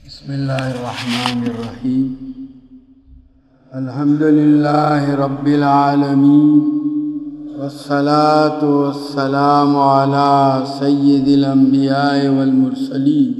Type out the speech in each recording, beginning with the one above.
بسم اللہ الرحمن الرحیم الحمد للہ رب العالمین والصلاة والسلام علی سید الانبیاء والمرسلین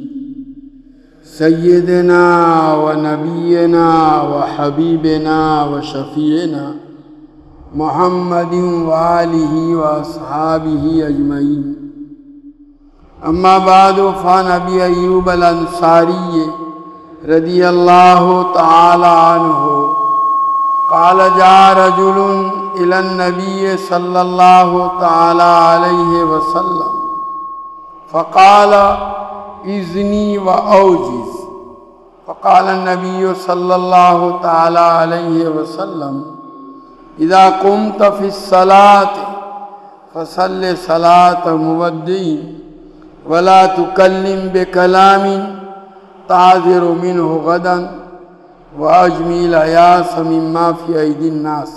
سیدنا و نبینا و حبیبنا و شفیعنا محمد و آلہ و اصحابہ اجمعین اما بعد فعن ابی ایوب الانصاری رضی اللہ تعالی عنہ قال جاء رجل الى النبی صلی اللہ تعالی علیہ وسلم فقال اذنی و اوجز فقال النبی صلی اللہ تعالی علیہ وسلم اذا قمت فی الصلاة فصل صلاة مودع ولا تكلم بكلام تعذر منه غدا واجمل العياس مما في ايدي الناس۔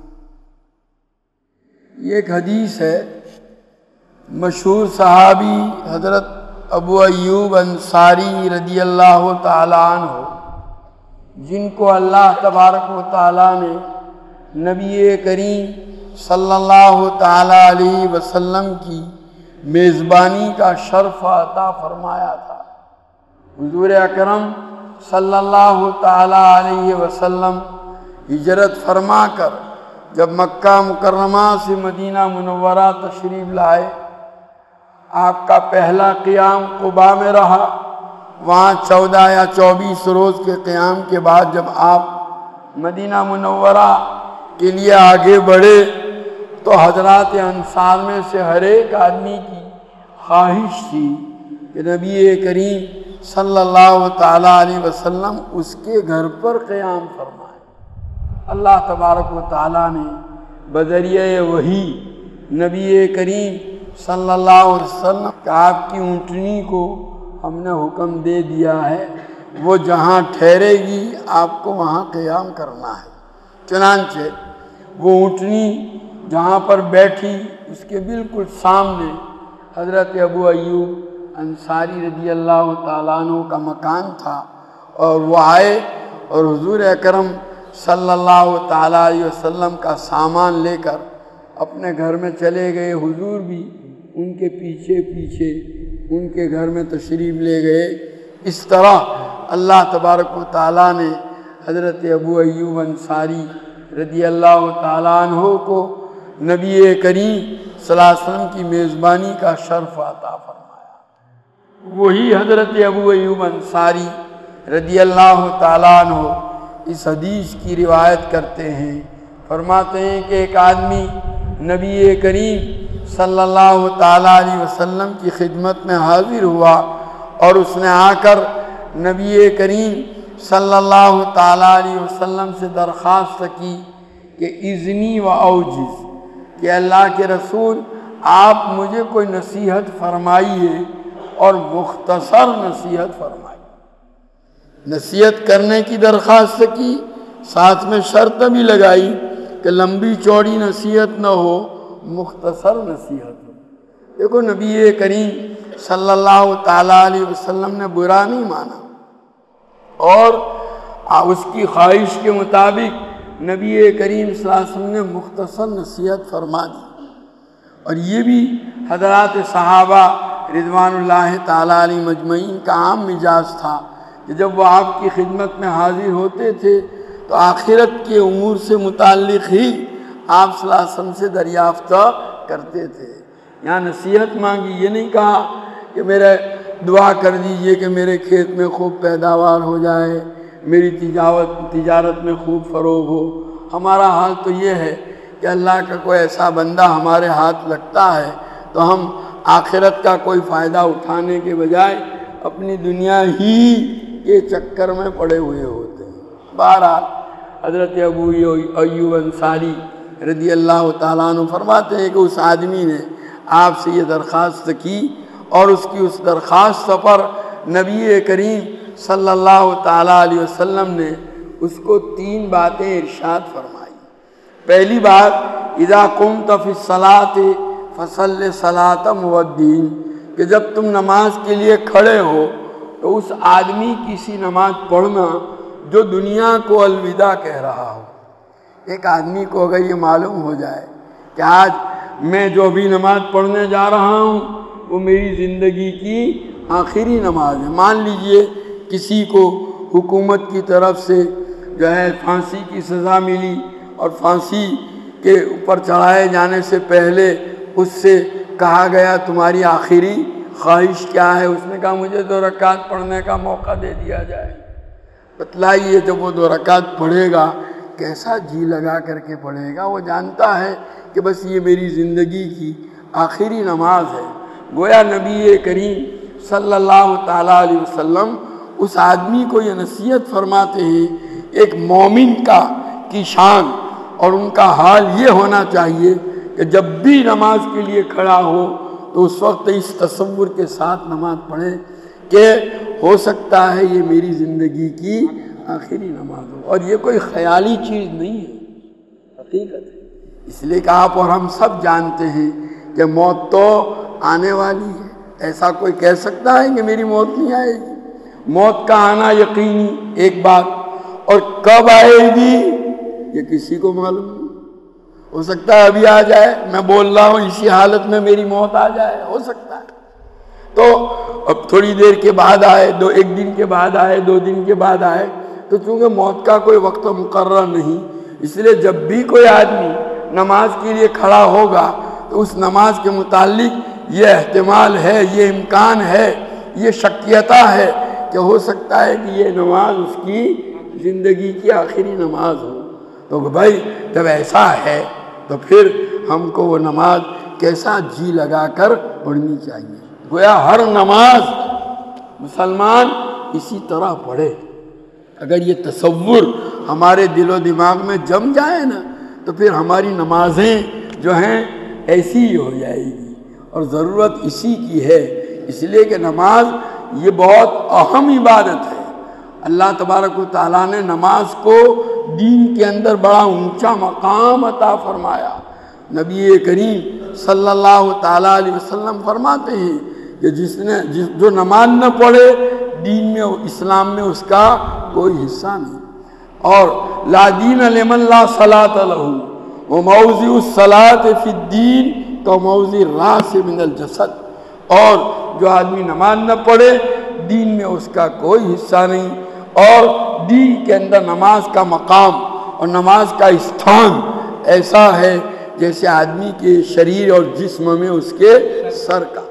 یہ ایک حدیث ہے مشہور صحابی حضرت ابو ایوب انصاری رضی اللہ تعالی عنہ، جن کو اللہ تبارک و تعالی نے نبی کریم صلی اللہ تعالی علیہ وسلم کی میزبانی کا شرف عطا فرمایا تھا۔ حضور اکرم صلی اللہ تعالی علیہ وسلم ہجرت فرما کر جب مکہ مکرمہ سے مدینہ منورہ تشریف لائے، آپ کا پہلا قیام قباء میں رہا۔ وہاں 14 یا 24 روز کے قیام کے بعد جب آپ مدینہ منورہ کے لیے آگے بڑھے تو حضرات انصار میں سے ہر ایک آدمی کی خواہش تھی کہ نبی کریم صلی اللہ تعالی علیہ وسلم اس کے گھر پر قیام فرمائے۔ اللہ تبارک و تعالی نے بذریعہ وحی نبی کریم صلی اللہ علیہ وسلم کہ آپ کی اونٹنی کو ہم نے حکم دے دیا ہے، وہ جہاں ٹھہرے گی آپ کو وہاں قیام کرنا ہے۔ چنانچہ وہ اونٹنی جہاں پر بیٹھی اس کے بالکل سامنے حضرت ابو ایوب انصاری رضی اللہ تعالیٰ عنہ کا مکان تھا، اور وہ آئے اور حضور اکرم صلی اللہ تعالیٰ علیہ وسلم کا سامان لے کر اپنے گھر میں چلے گئے۔ حضور بھی ان کے پیچھے پیچھے ان کے گھر میں تشریف لے گئے۔ اس طرح اللہ تبارک و تعالیٰ نے حضرت ابو ایوب انصاری رضی اللہ تعالیٰ عنہ کو نبی کریم صلی اللہ علیہ وسلم کی میزبانی کا شرف عطا فرمایا۔ وہی حضرت ابو ایوب انصاری رضی اللہ تعالیٰ عنہ اس حدیث کی روایت کرتے ہیں، فرماتے ہیں کہ ایک آدمی نبی کریم صلی اللہ تعالیٰ علیہ وسلم کی خدمت میں حاضر ہوا اور اس نے آ کر نبی کریم صلی اللہ تعالیٰ علیہ وسلم سے درخواست کی کہ اذنی و اوجز، کہ اللہ کے رسول آپ مجھے کوئی نصیحت فرمائیے اور مختصر نصیحت فرمائیے۔ نصیحت کرنے کی درخواست کی، ساتھ میں شرط بھی لگائی کہ لمبی چوڑی نصیحت نہ ہو، مختصر نصیحت ہو۔ دیکھو نبی کریم صلی اللہ تعالیٰ علیہ وسلم نے برا نہیں مانا، اور اس کی خواہش کے مطابق نبی کریم صلی اللہ علیہ وسلم نے مختصر نصیحت فرما دی۔ اور یہ بھی حضرات صحابہ رضوان اللہ تعالیٰ علیہ مجمعین کا عام مزاج تھا کہ جب وہ آپ کی خدمت میں حاضر ہوتے تھے تو آخرت کے امور سے متعلق ہی آپ صلی اللہ علیہ وسلم سے دریافت کرتے تھے۔ یہاں نصیحت مانگی، یہ نہیں کہا کہ میرا دعا کر دیجئے کہ میرے کھیت میں خوب پیداوار ہو جائے، میری تجارت میں خوب فروغ ہو۔ ہمارا حال تو یہ ہے کہ اللہ کا کوئی ایسا بندہ ہمارے ہاتھ لگتا ہے تو ہم آخرت کا کوئی فائدہ اٹھانے کے بجائے اپنی دنیا ہی کے چکر میں پڑے ہوئے ہوتے ہیں۔ بہرحال حضرت ابو ایوب انصاری رضی اللہ تعالیٰ عنہ فرماتے ہیں کہ اس آدمی نے آپ سے یہ درخواست کی، اور اس کی اس درخواست پر نبی کریم صلی اللہ تعالیٰ علیہ وسلم نے اس کو 3 باتیں ارشاد فرمائی۔ پہلی بات، اذا قمت فی الصلاۃ فصل صلاۃ مودع، کہ جب تم نماز کے لیے کھڑے ہو تو اس آدمی کی سی نماز پڑھنا جو دنیا کو الوداع کہہ رہا ہو۔ ایک آدمی کو اگر یہ معلوم ہو جائے کہ آج میں جو بھی نماز پڑھنے جا رہا ہوں وہ میری زندگی کی آخری نماز ہے۔ مان لیجئے کسی کو حکومت کی طرف سے جو ہے پھانسی کی سزا ملی اور پھانسی کے اوپر چڑھائے جانے سے پہلے اس سے کہا گیا تمہاری آخری خواہش کیا ہے؟ اس نے کہا مجھے 2 رکعت پڑھنے کا موقع دے دیا جائے۔ بتلائیے جب وہ 2 رکعت پڑھے گا کیسا جی لگا کر کے پڑھے گا؟ وہ جانتا ہے کہ بس یہ میری زندگی کی آخری نماز ہے۔ گویا نبی کریم صلی اللہ تعالیٰ علیہ وسلم اس آدمی کو یہ نصیحت فرماتے ہیں، ایک مومن کی شان اور ان کا حال یہ ہونا چاہیے کہ جب بھی نماز کے لیے کھڑا ہو تو اس وقت اس تصور کے ساتھ نماز پڑھے کہ ہو سکتا ہے یہ میری زندگی کی آخری نماز ہو، اور یہ کوئی خیالی چیز نہیں ہے، حقیقت ہے۔ اس لیے کہ آپ اور ہم سب جانتے ہیں کہ موت تو آنے والی ہے۔ ایسا کوئی کہہ سکتا ہے کہ میری موت نہیں آئے گی؟ موت کا آنا یقینی ایک بات، اور کب آئے گی یہ کسی کو معلوم نہیں۔ ہو سکتا ہے ابھی آ جائے، میں بول رہا ہوں اسی حالت میں میری موت آ جائے، ہو سکتا ہے، تو اب تھوڑی دیر کے بعد آئے، 1 دن کے بعد آئے، 2 دن کے بعد آئے، تو چونکہ موت کا کوئی وقت مقرر نہیں، اس لیے جب بھی کوئی آدمی نماز کے لیے کھڑا ہوگا تو اس نماز کے متعلق یہ احتمال ہے، یہ امکان ہے، یہ شکیتا ہے کہ ہو سکتا ہے کہ یہ نماز اس کی زندگی کی آخری نماز ہو۔ تو بھائی جب ایسا ہے تو پھر ہم کو وہ نماز کیسا جی لگا کر پڑھنی چاہیے۔ گویا ہر نماز مسلمان اسی طرح پڑھے۔ اگر یہ تصور ہمارے دل و دماغ میں جم جائے نا تو پھر ہماری نمازیں جو ہیں ایسی ہی ہو جائے گی، اور ضرورت اسی کی ہے، اس لیے کہ نماز یہ بہت اہم عبادت ہے۔ اللہ تبارک و تعالیٰ نے نماز کو دین کے اندر بڑا اونچا مقام عطا فرمایا۔ نبی کریم صلی اللہ تعالیٰ علیہ وسلم فرماتے ہیں کہ جو نماز نہ پڑھے دین میں، اسلام میں اس کا کوئی حصہ نہیں۔ اور لا دین لمن لا صلاۃ لہ وموضع الصلاۃ فی الدین کموضع الراس من الجسد، اور جو آدمی نماز نہ پڑھے دین میں اس کا کوئی حصہ نہیں، اور دین کے اندر نماز کا مقام اور نماز کا استھان ایسا ہے جیسے آدمی کے شریر اور جسم میں اس کے سر کا۔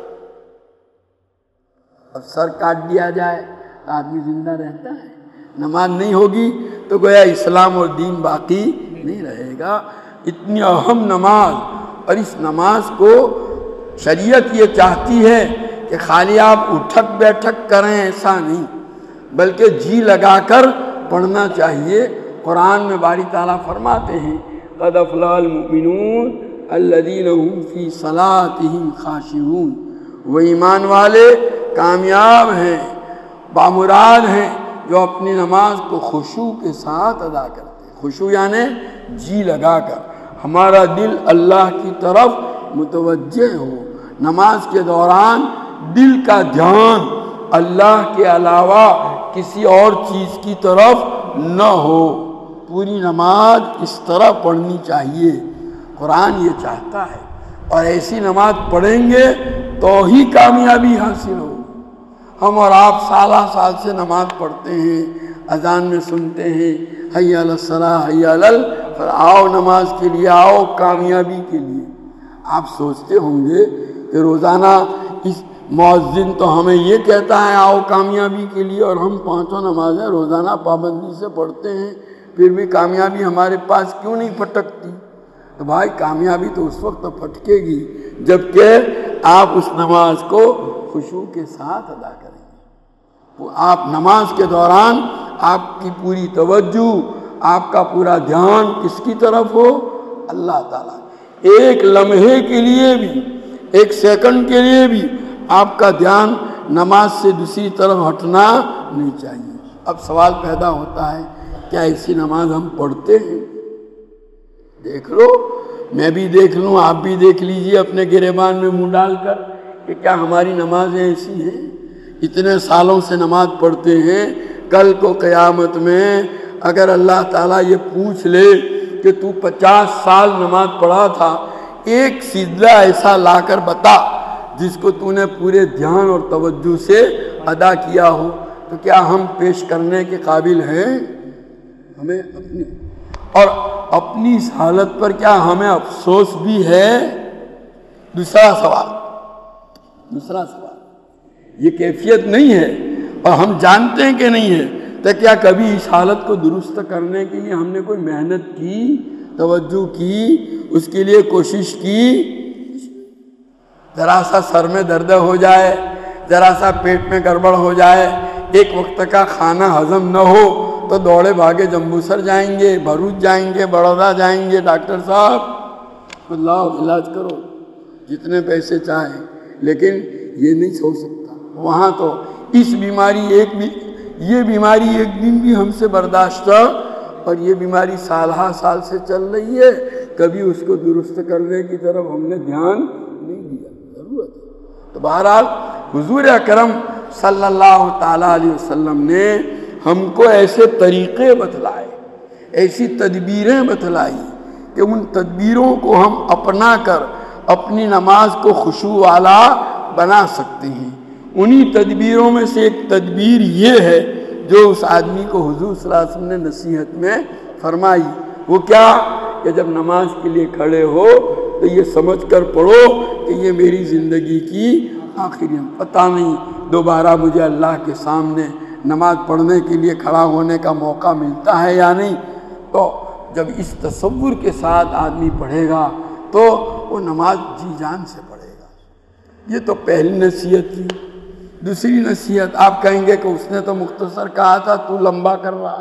اب سر کاٹ دیا جائے تو آدمی زندہ رہتا ہے، نماز نہیں ہوگی تو گویا اسلام اور دین باقی نہیں رہے گا۔ اتنی اہم نماز، اور اس نماز کو شریعت یہ چاہتی ہے کہ خالی آپ اٹھک بیٹھک کریں ایسا نہیں، بلکہ جی لگا کر پڑھنا چاہیے۔ قرآن میں باری تعالیٰ فرماتے ہیں قد افلح المؤمنون الذین هم فی صلاتهم خاشعون، وہ ایمان والے کامیاب ہیں، بامراد ہیں جو اپنی نماز کو خشوع کے ساتھ ادا کرتے ہیں۔ خشوع یعنی جی لگا کر، ہمارا دل اللہ کی طرف متوجہ ہو، نماز کے دوران دل کا دھیان اللہ کے علاوہ کسی اور چیز کی طرف نہ ہو۔ پوری نماز اس طرح پڑھنی چاہیے، قرآن یہ چاہتا ہے، اور ایسی نماز پڑھیں گے تو ہی کامیابی حاصل ہو۔ ہم اور آپ سال سے نماز پڑھتے ہیں، اذان میں سنتے ہیں حی علی الصلاۃ حی علی الفلاح، آؤ نماز کے لیے، آؤ کامیابی کے لیے۔ آپ سوچتے ہوں گے کہ روزانہ اس مؤذن تو ہمیں یہ کہتا ہے آؤ کامیابی کے لیے، اور ہم 5 نمازیں روزانہ پابندی سے پڑھتے ہیں، پھر بھی کامیابی ہمارے پاس کیوں نہیں پھٹکتی؟ تو بھائی کامیابی تو اس وقت پھٹکے گی جب کہ آپ اس نماز کو خشوع کے ساتھ ادا کریں گے۔ آپ نماز کے دوران آپ کی پوری توجہ، آپ کا پورا دھیان کس کی طرف ہو؟ اللہ تعالیٰ۔ ایک لمحے کے لیے بھی، 1 سیکنڈ کے لیے بھی آپ کا دھیان نماز سے دوسری طرف ہٹنا نہیں چاہیے۔ اب سوال پیدا ہوتا ہے کیا ایسی نماز ہم پڑھتے ہیں؟ دیکھ لو، میں بھی دیکھ لوں، آپ بھی دیکھ لیجئے اپنے گریبان میں منہ ڈال کر کہ کیا ہماری نمازیں ایسی ہیں اتنے سالوں سے نماز پڑھتے ہیں، کل کو قیامت میں اگر اللہ تعالیٰ یہ پوچھ لے کہ تو 50 سال نماز پڑھا تھا، ایک سجدہ ایسا لا کر بتا جس کو تو نے پورے دھیان اور توجہ سے ادا کیا ہو، تو کیا ہم پیش کرنے کے قابل ہیں؟ ہمیں اپنی اس حالت پر کیا ہمیں افسوس بھی ہے؟ دوسرا سوال، یہ کیفیت نہیں ہے اور ہم جانتے ہیں کہ نہیں ہے، تو کیا کبھی اس حالت کو درست کرنے کے لیے ہم نے کوئی محنت کی، توجہ کی، اس کے لیے کوشش کی؟ ذرا سا سر میں درد ہو جائے، ذرا سا پیٹ میں گڑبڑ ہو جائے، ایک وقت کا کھانا ہضم نہ ہو تو دوڑے بھاگے جمبوسر جائیں گے، بھروچ جائیں گے، بڑودہ جائیں گے، ڈاکٹر صاحب اللہ علاج کرو، جتنے پیسے چاہیں، لیکن یہ نہیں چھوڑ سکتا وہاں تو اس بیماری یہ بیماری ایک دن بھی ہم سے برداشت، اور یہ بیماری سالہ سال سے چل رہی ہے، کبھی اس کو درست کرنے کی طرف ہم نے دھیان نہیں دیا، ضرورت ہے۔ تو بہرحال حضور اکرم صلی اللہ تعالیٰ علیہ وسلم نے ہم کو ایسے طریقے بتلائے، ایسی تدبیریں بتلائی کہ ان تدبیروں کو ہم اپنا کر اپنی نماز کو خشوع والا بنا سکتے ہیں۔ انہی تدبیروں میں سے ایک تدبیر یہ ہے جو اس آدمی کو حضور صلی اللہ علیہ وسلم نے نصیحت میں فرمائی۔ وہ کیا کہ جب نماز کے لیے کھڑے ہو تو یہ سمجھ کر پڑھو کہ یہ میری زندگی کی آخری، پتہ نہیں دوبارہ مجھے اللہ کے سامنے نماز پڑھنے کے لیے کھڑا ہونے کا موقع ملتا ہے یا نہیں۔ تو جب اس تصور کے ساتھ آدمی پڑھے گا تو وہ نماز جی جان سے پڑھے گا۔ یہ تو پہلی نصیحت تھی۔ دوسری نصیحت آپ کہیں گے کہ اس نے تو مختصر کہا تھا، تو لمبا کر رہا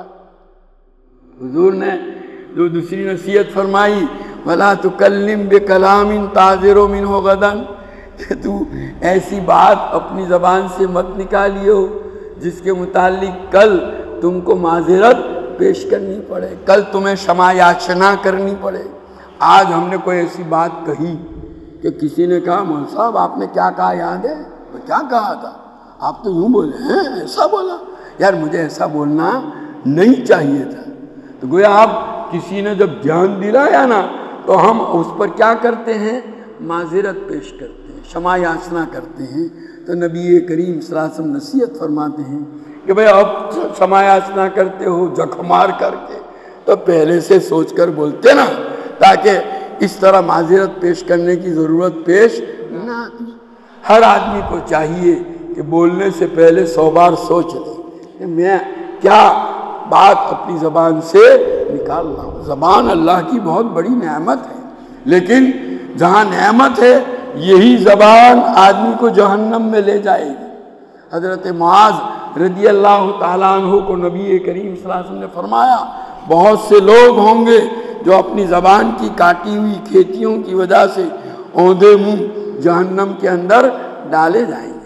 ہے۔ حضور نے جو دوسری نصیحت فرمائی، وَلَا تُكَلِّمْ بِكَلَامٍ تَعْذِرُ مِنْهُ غَدًا، کہ تو ایسی بات اپنی زبان سے مت نکالیو جس کے متعلق کل تم کو معذرت پیش کرنی پڑے، کل تمہیں شمع یاچنا کرنی پڑے۔ آج ہم نے کوئی ایسی بات کہی کہ کسی نے کہا مولوی صاحب آپ نے کیا کہا یاد ہے؟ میں کیا کہا تھا؟ آپ تو یوں بولے ہیں، ایسا بولا؟ یار مجھے ایسا بولنا نہیں چاہیے تھا۔ تو گویا آپ کسی نے جب دھیان دلایا نا تو ہم اس پر کیا کرتے ہیں؟ معذرت پیش کرتے ہیں، شمع یاچنا کرتے ہیں۔ تو نبی کریم صلی اللہ علیہ وسلم نصیحت فرماتے ہیں کہ بھئی اب شمع یاچنا کرتے ہو جھک مار کر کے، تو پہلے سے سوچ کر بولتے نا، تاکہ اس طرح معذرت پیش کرنے کی ضرورت پیش نہ آتی۔ ہر آدمی کو چاہیے کہ بولنے سے پہلے 100 بار سوچ لے کہ میں کیا بات اپنی زبان سے نکال رہا ہوں۔ زبان اللہ کی بہت بڑی نعمت ہے، لیکن جہاں نعمت ہے یہی زبان آدمی کو جہنم میں لے جائے گی۔ حضرت معاذ رضی اللہ تعالیٰ عنہ کو نبی کریم صلی اللہ علیہ وسلم نے فرمایا، بہت سے لوگ ہوں گے جو اپنی زبان کی کاٹی ہوئی کھیتیوں کی وجہ سے اوندھے منہ جہنم کے اندر ڈالے جائیں گے۔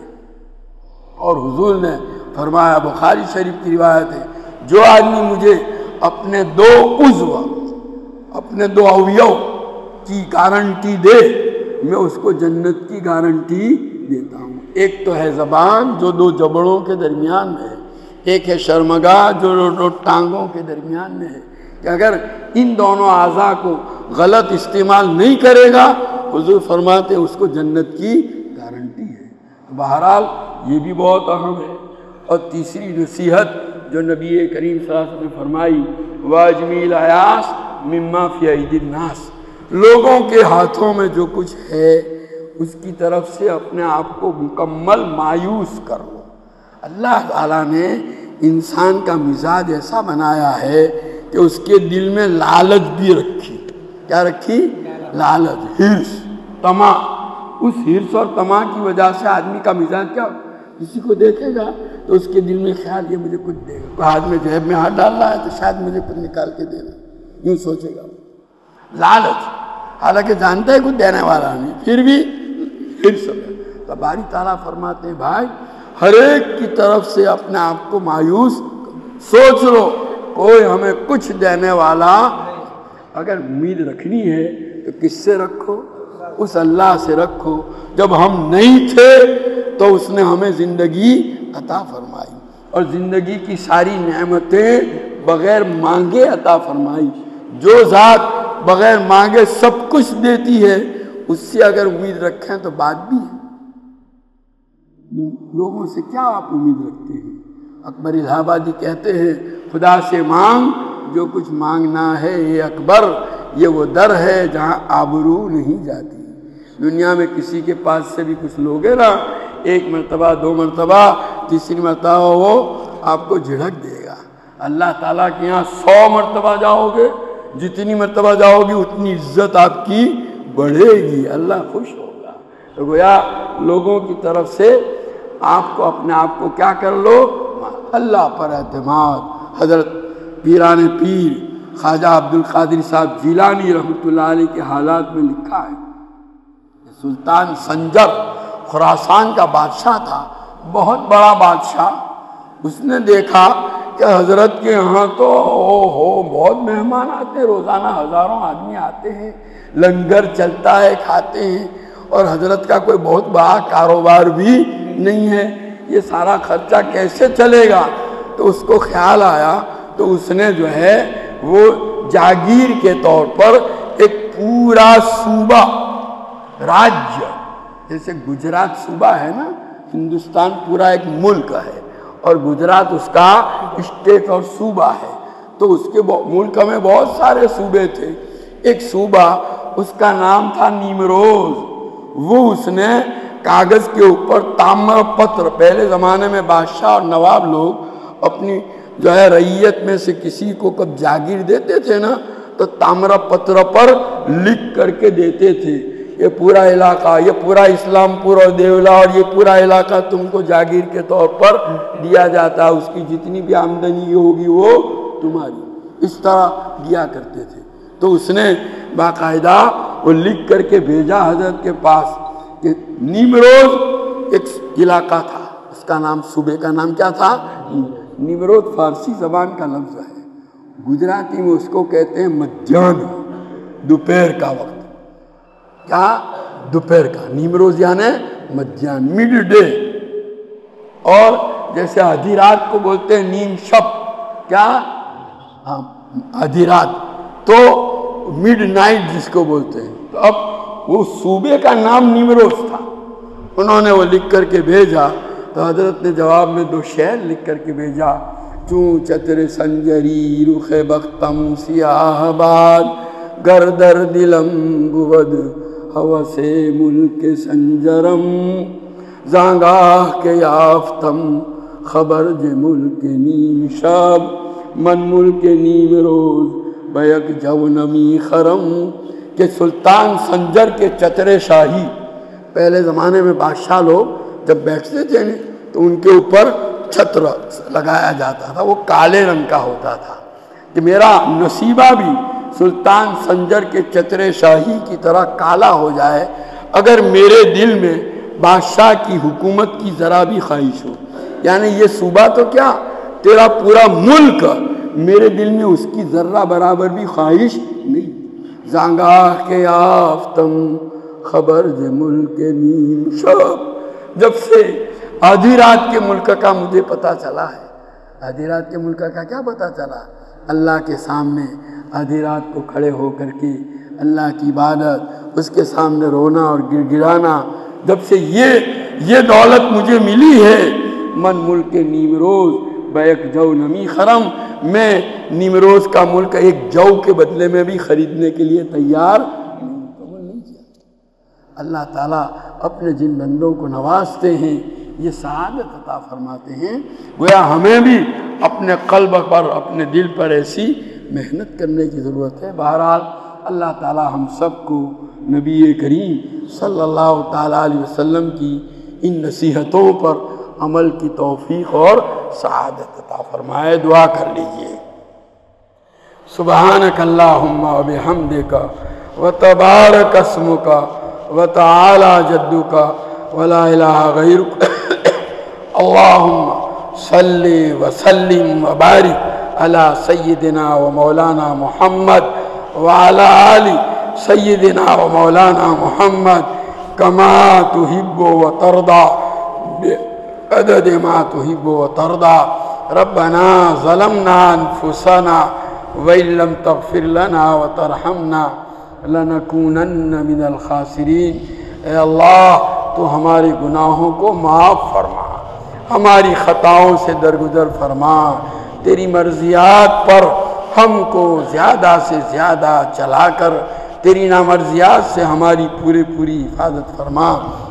اور حضور نے فرمایا، بخاری شریف کی روایت ہے، جو آدمی مجھے اپنے 2 عضو، اپنے 2 اویو کی گارنٹی دے، میں اس کو جنت کی گارنٹی دیتا ہوں۔ ایک تو ہے زبان جو 2 جبڑوں کے درمیان میں ہے، ایک ہے شرمگاہ جو 2 ٹانگوں کے درمیان میں ہے، کہ اگر ان دونوں اعضاء کو غلط استعمال نہیں کرے گا، حضور فرماتے اس کو جنت کی گارنٹی ہے۔ بہرحال یہ بھی بہت اہم ہے۔ اور تیسری نصیحت جو نبی کریم صلی اللہ علیہ وسلم نے فرمائی، واجمیل عیاس مما فی ایدی الناس، لوگوں کے ہاتھوں میں جو کچھ ہے اس کی طرف سے اپنے آپ کو مکمل مایوس کر لو۔ اللہ تعالیٰ نے انسان کا مزاج ایسا بنایا ہے کہ اس کے دل میں لالچ بھی رکھی۔ کیا رکھی؟ لالچ، ہرس، طمع۔ اس ہرس اور طمع کی وجہ سے آدمی کا مزاج کیا، کسی کو دیکھے گا تو اس کے دل میں خیال یہ مجھے کچھ دے گا، ہاتھ میں جیب میں ہاتھ ڈال رہا ہے تو شاید مجھے کچھ نکال کے دے گا، یوں سوچے گا۔ لالچ، حالانکہ جانتا ہے کچھ دینے والا نہیں، پھر بھی ہرس ہے۔ تو باری تعالیٰ فرماتے ہیں بھائی ہر ایک کی طرف سے اپنے آپ کو مایوس سوچ لو، کوئی ہمیں کچھ دینے والا، اگر امید رکھنی ہے تو کس سے رکھو؟ اس اللہ سے رکھو۔ جب ہم نہیں تھے تو اس نے ہمیں زندگی عطا فرمائی اور زندگی کی ساری نعمتیں بغیر مانگے عطا فرمائی۔ جو ذات بغیر مانگے سب کچھ دیتی ہے اس سے اگر امید رکھیں تو بات بھی ہے۔ لوگوں سے کیا آپ امید رکھتے ہیں؟ اکبر الہ آبادی کہتے ہیں خدا سے مانگ جو کچھ مانگنا ہے یہ اکبر، یہ وہ در ہے جہاں آبرو نہیں جاتی۔ دنیا میں کسی کے پاس سے بھی کچھ لوگے نا، ایک مرتبہ دو مرتبہ تیسری مرتبہ وہ آپ کو جھڑک دے گا۔ اللہ تعالیٰ کے یہاں 100 مرتبہ جاؤ گے، جتنی مرتبہ جاؤ گی اتنی عزت آپ کی بڑھے گی، اللہ خوش ہوگا۔ تو گویا لوگوں کی طرف سے آپ کو اپنے آپ کو کیا کر لو؟ اللہ پر اعتماد۔ حضرت پیران پیر خواجہ عبد القادر صاحب جیلانی رحمۃ اللہ علیہ کے حالات میں لکھا ہے، سلطان سنجر خراسان کا بادشاہ تھا، بہت بڑا بادشاہ۔ اس نے دیکھا کہ حضرت کے یہاں تو بہت مہمان آتے ہیں، روزانہ ہزاروں آدمی آتے ہیں، لنگر چلتا ہے، کھاتے ہیں، اور حضرت کا کوئی بہت بڑا کاروبار بھی نہیں ہے، یہ سارا خرچہ کیسے چلے گا؟ تو اس کو خیال آیا تو اس نے جو ہے وہ جاگیر کے طور پر ایک پورا صوبہ، راجیہ، جیسے گجرات صوبہ ہے نا، ہندوستان پورا ایک ملک ہے اور گجرات اس کا اسٹیٹ اور صوبہ ہے، تو اس کے ملک میں بہت سارے صوبے تھے۔ ایک صوبہ اس کا نام تھا نیمروز، وہ اس نے کاغذ کے اوپر تامر پتر، پہلے زمانے میں بادشاہ اور نواب لوگ اپنی جو ہے رعیت میں سے کسی کو کب جاگیر دیتے تھے نا تو تامر پتر پر لکھ کر کے دیتے تھے، یہ پورا علاقہ، یہ پورا اسلام پور اور دیولا اور یہ پورا علاقہ تم کو جاگیر کے طور پر دیا جاتا ہے، اس کی جتنی بھی آمدنی ہوگی وہ تمہاری، اس طرح دیا کرتے تھے۔ تو اس نے باقاعدہ وہ لکھ کر کے بھیجا حضرت کے پاس کہ نیمروز ایک علاقہ تھا، اس کا نام، صوبے کا نام کیا تھا؟ نیمروز فارسی زبان کا لفظ ہے، گجراتی میں اس کو کہتے ہیں مدھیان، دوپہر کا وقت، کیا؟ دوپہر کا، نیمروز یعنی مدھیان، مڈ ڈے، اور جیسے آدھی رات کو بولتے ہیں نیم شب، کیا؟ ہاں آدھی رات، تو مڈ نائٹ جس کو بولتے ہیں۔ تو اب وہ صوبے کا نام نیمروز تھا، انہوں نے وہ لکھ کر کے بھیجا تو حضرت نے جواب میں 2 شعر لکھ کر کے بھیجا، چوں چتر سنجری رخ بختم سیاہ باد، گر در دلم بود ہوس ملک سنجرم، زانگاہ کے یافتم خبر ج ملک نیم شب، من ملک نیم روز بیک جونمی خرم، کہ سلطان سنجر کے چتر شاہی، پہلے زمانے میں بادشاہ لوگ جب بیٹھتے تھے تو ان کے اوپر چھتر لگایا جاتا تھا، وہ کالے رنگ کا ہوتا تھا، کہ میرا نصیبہ بھی سلطان سنجر کے چتر شاہی کی طرح کالا ہو جائے اگر میرے دل میں بادشاہ کی حکومت کی ذرا بھی خواہش ہو، یعنی یہ صوبہ تو کیا تیرا پورا ملک، میرے دل میں اس کی ذرہ برابر بھی خواہش نہیں۔ زانگاہ کے آفتم خبر ج ملک نیم شب، جب سے آدھی رات کے ملک کا مجھے پتہ چلا ہے، آدھی رات کے ملک کا کیا پتہ چلا؟ اللہ کے سامنے آدھی رات کو کھڑے ہو کر کے اللہ کی عبادت، اس کے سامنے رونا اور گر گرانا، جب سے یہ دولت مجھے ملی ہے، من ملک نیمروز بیک جو نمی خرم، میں نیمروز کا ملک ایک جو کے بدلے میں بھی خریدنے کے لیے تیار نہیں کیا۔ اللہ تعالیٰ اپنے جن بندوں کو نوازتے ہیں یہ سعادت عطا فرماتے ہیں، گویا ہمیں بھی اپنے قلب پر، اپنے دل پر ایسی محنت کرنے کی ضرورت ہے۔ بہرحال اللہ تعالیٰ ہم سب کو نبی کریم صلی اللہ تعالیٰ علیہ وسلم کی ان نصیحتوں پر عمل کی توفیق اور سعادت عطا فرمائے۔ دعا کر لیجئے۔ سبحانک اللہم و بحمدک و تبارک اسمک و تعالی جدک و لا الہ غیرک، اللہم صلی وسلم و بارک علی سیدنا و مولانا محمد وعلی آل سیدنا و مولانا محمد کما تحب و ترضى عدد ما تحب وترضى ربنا ظلمنا انفسنا وإن لم تغفر لنا وترحمنا لنکونن من الخاسرین۔ اے اللہ تو ہمارے گناہوں کو معاف فرما، ہماری خطاؤں سے درگزر فرما، تیری مرضیات پر ہم کو زیادہ سے زیادہ چلا کر تیری نامرضیات سے ہماری پوری حفاظت فرما۔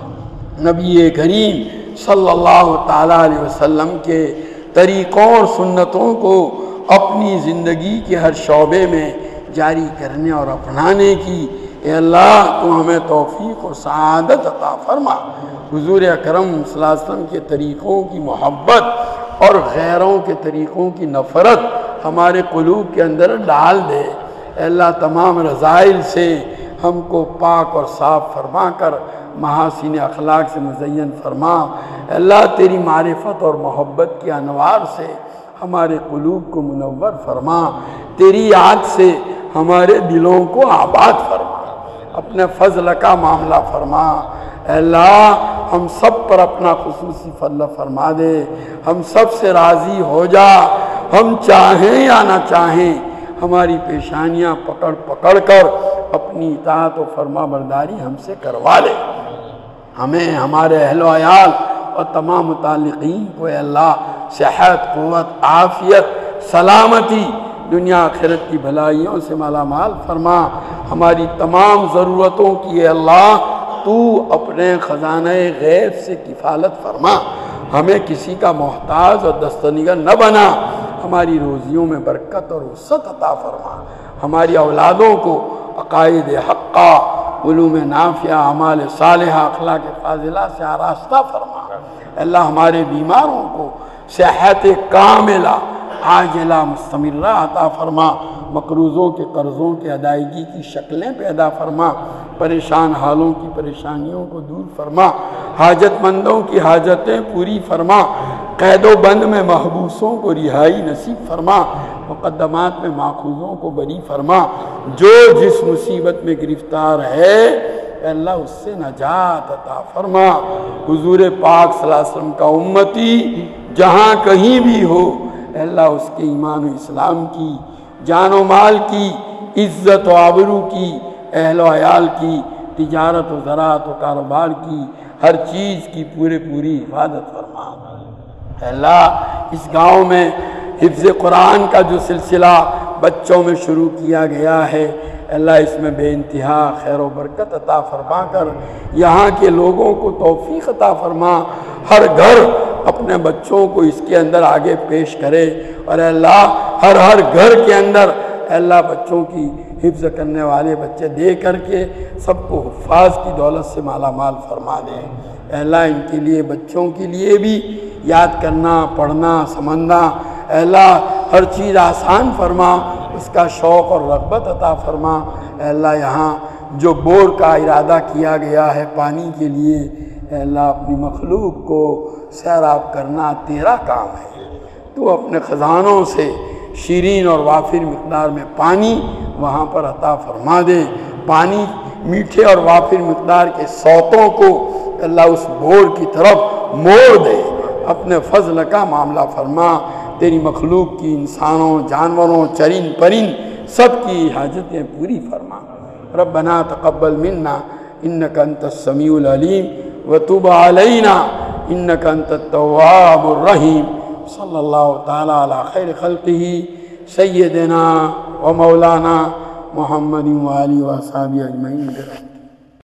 نبی کریم صلی اللہ تعالیٰ علیہ وسلم کے طریقوں اور سنتوں کو اپنی زندگی کے ہر شعبے میں جاری کرنے اور اپنانے کی اے اللہ تو ہمیں توفیق اور سعادت عطا فرما۔ حضور اکرم صلی اللہ علیہ وسلم کے طریقوں کی محبت اور غیروں کے طریقوں کی نفرت ہمارے قلوب کے اندر ڈال دے۔ اے اللہ تمام رذائل سے ہم کو پاک اور صاف فرما کر محاسن اخلاق سے مزین فرما۔ اے اللہ تیری معرفت اور محبت کی انوار سے ہمارے قلوب کو منور فرما، تیری یاد سے ہمارے دلوں کو آباد فرما، اپنے فضل کا معاملہ فرما۔ اے اللہ ہم سب پر اپنا خصوصی فضل فرما دے، ہم سب سے راضی ہو جا، ہم چاہیں یا نہ چاہیں ہماری پیشانیاں پکڑ کر اپنی اطاعت و فرما برداری ہم سے کروا لے۔ ہمیں، ہمارے اہل و عیال اور تمام متعلقین کو اے اللہ صحت، قوت، عافیت، سلامتی، دنیا آخرت کی بھلائیوں سے مالا مال فرما۔ ہماری تمام ضرورتوں کی اے اللہ تو اپنے خزانہ غیب سے کفالت فرما، ہمیں کسی کا محتاج اور دستنگر نہ بنا، ہماری روزیوں میں برکت اور وسعت عطا فرما، ہماری اولادوں کو عقائد حقہ، علوم نافعہ، اعمال صالحہ، اخلاق فاضلہ سے آراستہ فرما۔ اللہ ہمارے بیماروں کو صحت کاملہ عاجلہ مستمرہ عطا فرما، مقروضوں کے قرضوں کے ادائیگی کی شکلیں پیدا فرما، پریشان حالوں کی پریشانیوں کو دور فرما، حاجت مندوں کی حاجتیں پوری فرما، قید و بند میں محبوسوں کو رہائی نصیب فرما، مقدمات میں ماخوذوں کو بری فرما، جو جس مصیبت میں گرفتار ہے اے اللہ اس سے نجات عطا فرما۔ حضور پاک صلی اللہ علیہ وسلم کا امتی جہاں کہیں بھی ہو اے اللہ اس کے ایمان و اسلام کی، جان و مال کی، عزت و آبرو کی، اہل و عیال کی، تجارت و زراعت و کاروبار کی، ہر چیز کی پوری حفاظت فرما۔ اے اللہ اس گاؤں میں حفظ قرآن کا جو سلسلہ بچوں میں شروع کیا گیا ہے اے اللہ اس میں بے انتہا خیر و برکت عطا فرما کر یہاں کے لوگوں کو توفیق عطا فرما، ہر گھر اپنے بچوں کو اس کے اندر آگے پیش کرے، اور اے اللہ ہر گھر کے اندر اے اللہ بچوں کی حفظ کرنے والے بچے دے کر کے سب کو حفاظ کی دولت سے مالا مال فرما دے۔ اے اللہ ان کے لیے، بچوں کے لیے بھی یاد کرنا، پڑھنا، سمجھنا اے اللہ ہر چیز آسان فرما، اس کا شوق اور رغبت عطا فرما۔ اے اللہ یہاں جو بور کا ارادہ کیا گیا ہے پانی کے لیے اے اللہ اپنی مخلوق کو سیراب کرنا تیرا کام ہے، تو اپنے خزانوں سے شیرین اور وافر مقدار میں پانی وہاں پر عطا فرما دے، پانی میٹھے اور وافر مقدار کے سوتوں کو اللہ اس بور کی طرف موڑ دے، اپنے فضل کا معاملہ فرما، تیری مخلوق کی، انسانوں، جانوروں، چرند پرند سب کی حاجتیں پوری فرما۔ ربنا تقبل منا انک انت السمیع العلیم وتب علینا انک انت التواب الرحیم۔ صلی اللہ تعالی علی خیر خلقہ سیدنا و مولانا محمد و آلہ و صحابہ اجمعین۔